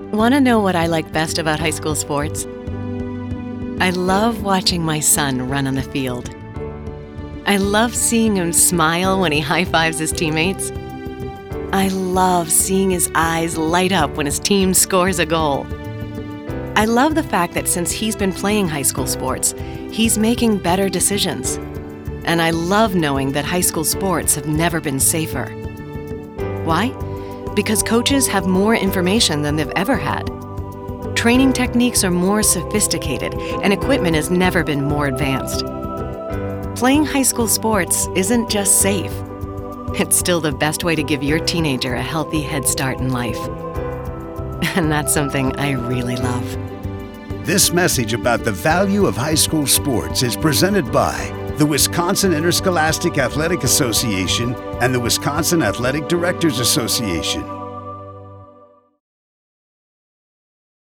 Want to know what I like best about high school sports? I love watching my son run on the field. I love seeing him smile when he high-fives his teammates. I love seeing his eyes light up when his team scores a goal. I love the fact that since he's been playing high school sports, he's making better decisions. And I love knowing that high school sports have never been safer. Why? Because coaches have more information than they've ever had. Training techniques are more sophisticated, and equipment has never been more advanced. Playing high school sports isn't just safe. It's still the best way to give your teenager a healthy head start in life. And that's something I really love. This message about the value of high school sports is presented by the Wisconsin Interscholastic Athletic Association and the Wisconsin Athletic Directors Association.